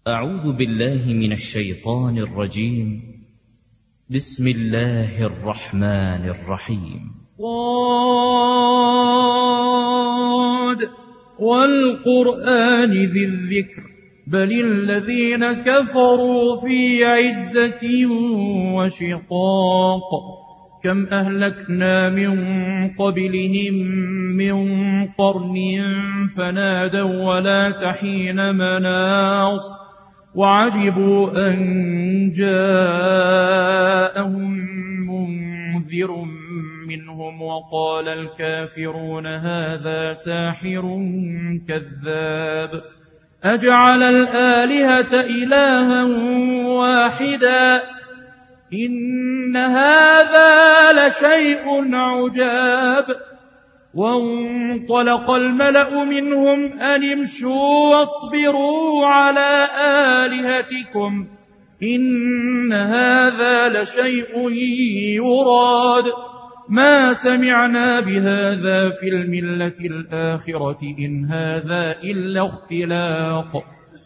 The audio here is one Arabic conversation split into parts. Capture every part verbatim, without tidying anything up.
أعوذ بالله من الشيطان الرجيم. بسم الله الرحمن الرحيم. صاد والقرآن ذي الذكر بل الذين كفروا في عزة وشقاق كم أهلكنا من قبلهم من قرن فنادوا ولا تحين مناص وعجبوا أن جاءهم منذر منهم وقال الكافرون هذا ساحر كذاب أجعل الآلهة إلها واحدا إن هذا لشيء عجاب وانطلق الملأ منهم أن امشوا واصبروا على آلهتكم إن هذا لشيء يراد ما سمعنا بهذا في الملة الآخرة إن هذا إلا اختلاق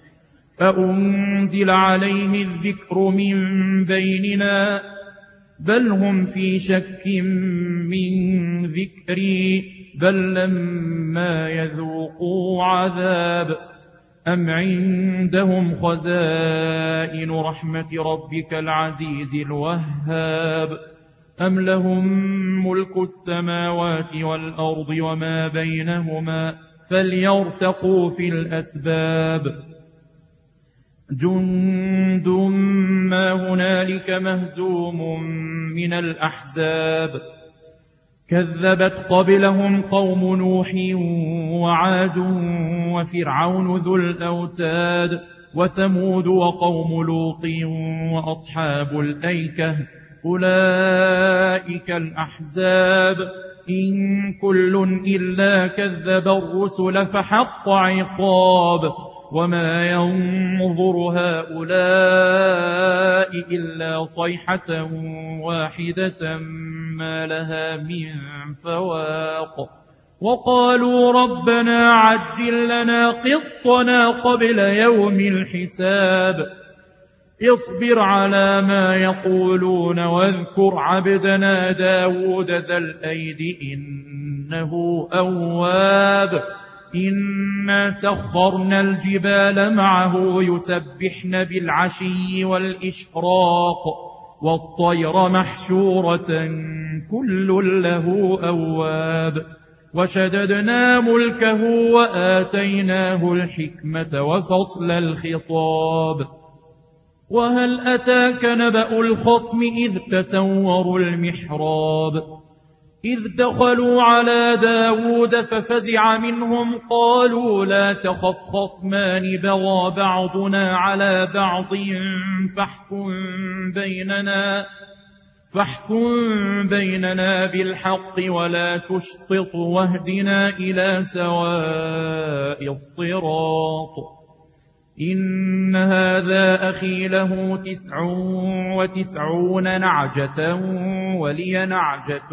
أأنزل عليه الذكر من بيننا بل هم في شك من ذكري بل لما يذوقوا عذاب أم عندهم خزائن رحمة ربك العزيز الوهاب أم لهم ملك السماوات والأرض وما بينهما فليرتقوا في الأسباب جند ما هنالك مهزوم من الأحزاب كذبت قبلهم قوم نوح وعاد وفرعون ذو الأوتاد وثمود وقوم لوط وأصحاب الأيكة أولئك الأحزاب إن كل إلا كذب الرسل فحق عقاب وما ينظر هؤلاء إلا صيحة واحدة ما لها من فواق وقالوا ربنا عجل لنا قطنا قبل يوم الحساب اصبر على ما يقولون واذكر عبدنا داود ذا الأيد إنه أواب إنا سخرنا الجبال معه يسبحن بالعشي والإشراق والطير محشورة كل له أواب وشددنا ملكه وآتيناه الحكمة وفصل الخطاب وهل أتاك نبأ الخصم إذ تسوروا المحراب إذ دخلوا على داود ففزع منهم قالوا لا تخف خصمان بغى بعضنا على بعض فاحكم بيننا فاحكم بيننا بالحق ولا تشطط واهدنا إلى سواء الصراط إن هذا أخي له تسع وتسعون نعجة ولي نعجة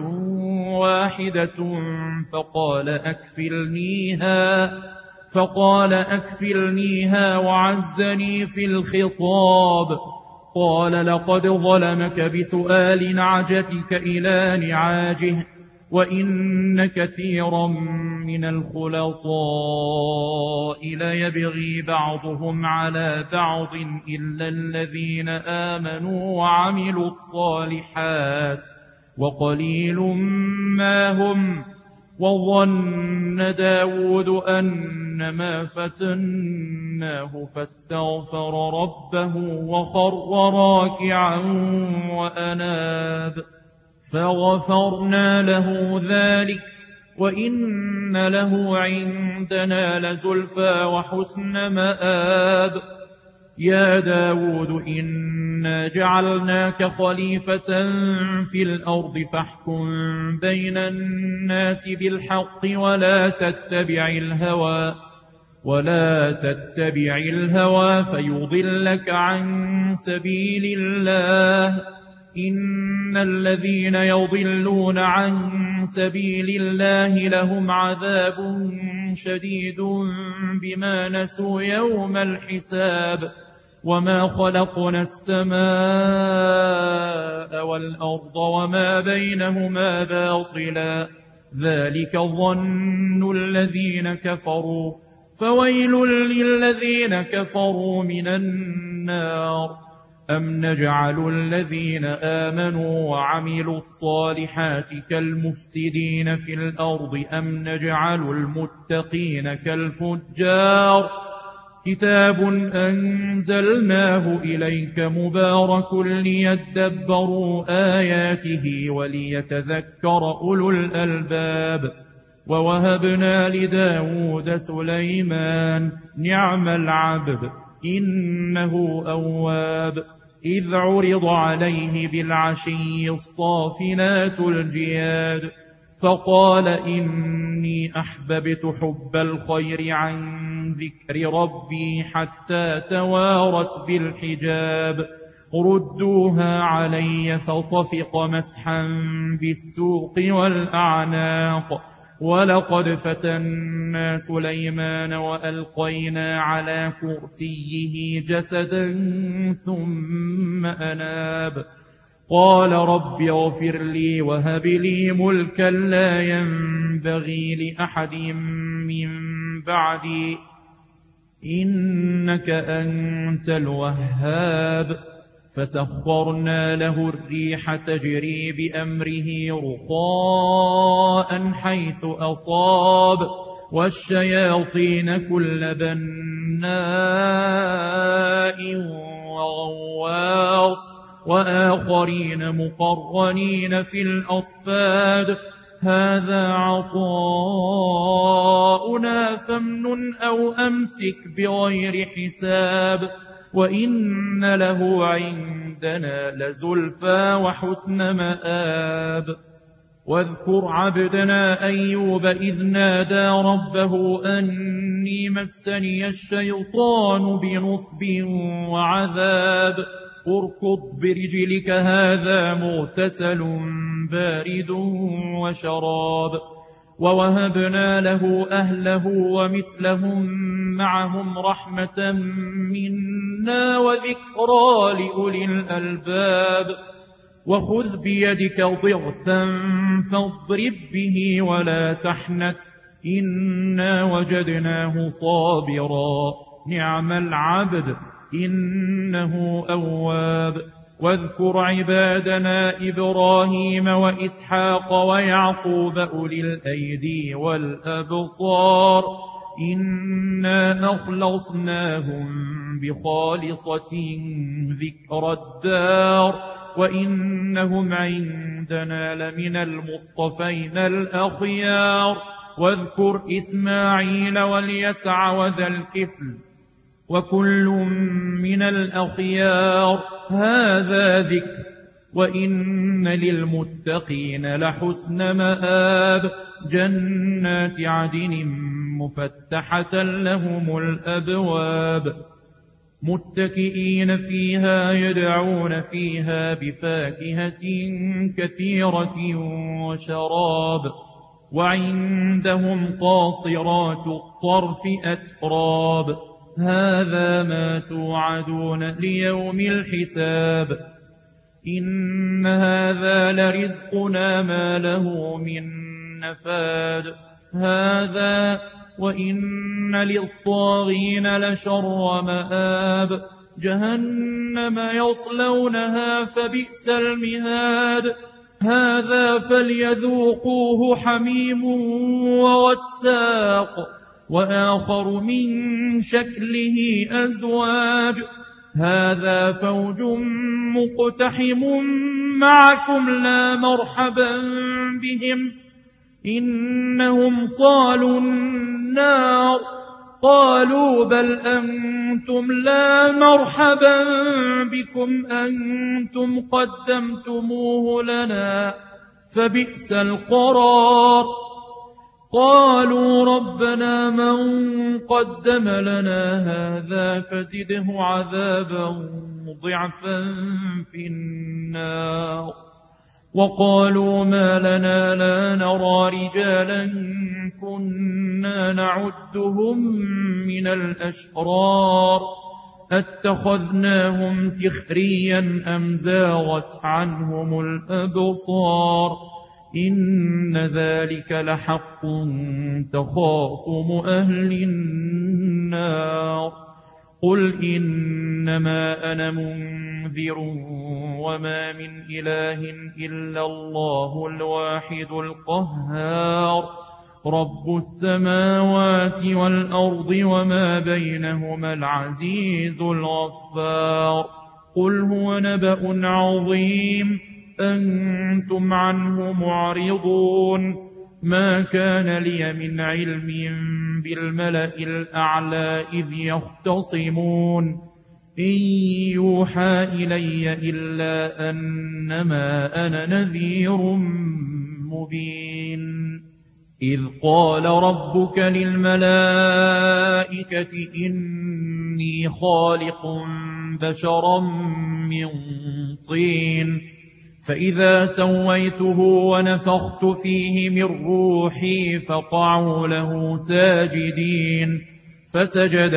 واحدة فقال أكفلنيها فقال أكفلنيها وعزني في الخطاب قال لقد ظلمك بسؤال نعجتك إلى نعاجه وإن كثيرا من الخلطاء ليبغي بعضهم على بعض إلا الذين آمنوا وعملوا الصالحات وقليل ما هم وظن داود أنما فتناه فاستغفر ربه وخر راكعا وأناب فغفرنا له ذلك وإن له عندنا لزلفى وحسن مآب يا داود إنا جعلناك خليفة في الأرض فاحكم بين الناس بالحق ولا تتبع الهوى ولا تتبع الهوى فيضلك عن سبيل الله إن الذين يضلون عن سبيل الله لهم عذاب شديد بما نسوا يوم الحساب وما خلقنا السماء والأرض وما بينهما باطلا ذلك ظن الذين كفروا فويل للذين كفروا من النار أم نجعل الذين آمنوا وعملوا الصالحات كالمفسدين في الأرض أم نجعل المتقين كالفجار كتاب أنزلناه إليك مبارك ليدبروا آياته وليتذكر أولو الألباب ووهبنا لداود سليمان نعم العبد إنه أواب إذ عرض عليه بالعشي الصافنات الجياد فقال إني أحببت حب الخير عن ذكر ربي حتى توارت بالحجاب ردوها علي فطفق مسحا بالسوق والأعناق ولقد فتنا سليمان وألقينا على كرسيه جسدا ثم أناب قال رب اغفر لي وهب لي ملكا لا ينبغي لأحد من بعدي إنك أنت الوهاب فسخرنا له الريح تجري بأمره رخاء حيث أصاب والشياطين كل بناء وغواص وآخرين مقرنين في الأصفاد هذا عطاؤنا فامنن أو أمسك بغير حساب وإن له عندنا لزلفى وحسن مآب واذكر عبدنا أيوب إذ نادى ربه أني مسني الشيطان بنصب وعذاب اركض برجلك هذا مغتسل بارد وشراب ووهبنا له أهله ومثلهم معهم رحمة منا وذكرى لأولي الألباب وخذ بيدك ضغثا فاضرب به ولا تحنث إنا وجدناه صابرا نعم العبد إنه أواب واذكر عبادنا إبراهيم وإسحاق ويعقوب أولي الأيدي والأبصار إنا أخلصناهم بخالصة ذكر الدار وإنهم عندنا لمن المصطفين الأخيار واذكر إسماعيل واليسع وذا الكفل وكل من الأخيار هذا ذكر وإن للمتقين لحسن مآب جنات عدن مفتحة لهم الأبواب متكئين فيها يدعون فيها بفاكهة كثيرة وشراب وعندهم قاصرات الطرف أتراب هذا ما توعدون ليوم الحساب إن هذا لرزقنا ما له من نفاد هذا وإن للطاغين لشر مآب جهنم يصلونها فبئس المهاد هذا فليذوقوه حميم وغساق وآخر من شكله أزواج هذا فوج مقتحم معكم لا مرحبا بهم إنهم صالوا النار قالوا بل أنتم لا مرحبا بكم أنتم قدمتموه لنا فبئس القرار قالوا ربنا من قدم لنا هذا فزده عذابا ضعفا في النار وقالوا ما لنا لا نرى رجالا كنا نعدهم من الأشرار أتخذناهم سخريا أم زاغت عنهم الأبصار إن ذلك لحق تخاصم أهل النار قل إنما أنا منذر وما من إله إلا الله الواحد القهار رب السماوات والأرض وما بينهما العزيز الغفار قل هو نبأ عظيم أنتم عنه معرضون ما كان لي من علم بالملأ الأعلى إذ يختصمون إن يوحى إلي إلا أنما أنا نذير مبين إذ قال ربك للملائكة إني خالق بشرا من طين فإذا سويته ونفخت فيه من روحي فقعوا له ساجدين فسجد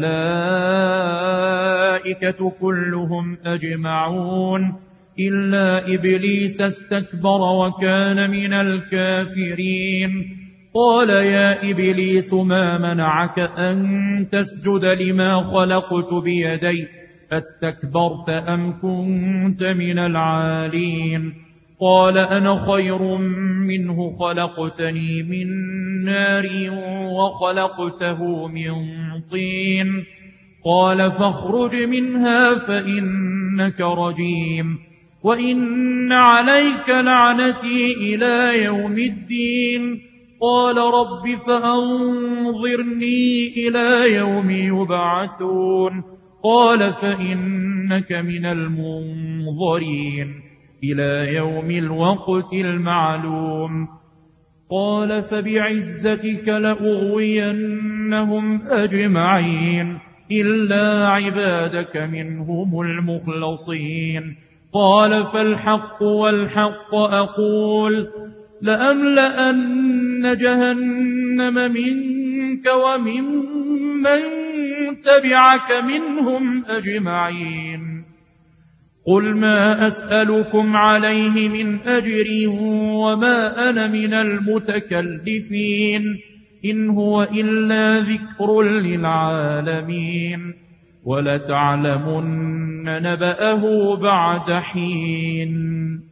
الملائكة كلهم أجمعون إلا إبليس استكبر وكان من الكافرين قال يا إبليس ما منعك أن تسجد لما خلقت بيدي أستكبرت أم كنت من العالين قال أنا خير منه خلقتني من نار وخلقته من طين قال فاخرج منها فإنك رجيم وإن عليك لعنتي إلى يوم الدين قال رب فأنظرني إلى يوم يبعثون قال فإنك من المنظرين إلى يوم الوقت المعلوم قال فبعزتك لأغوينهم أجمعين إلا عبادك منهم المخلصين قال فالحق والحق أقول لأملأن جهنم منك ومن من تبعك منهم أجمعين قل ما أسألكم عليه من أجر وما أنا من المتكلفين إن هو إلا ذكر للعالمين ولتعلمن نبأه بعد حين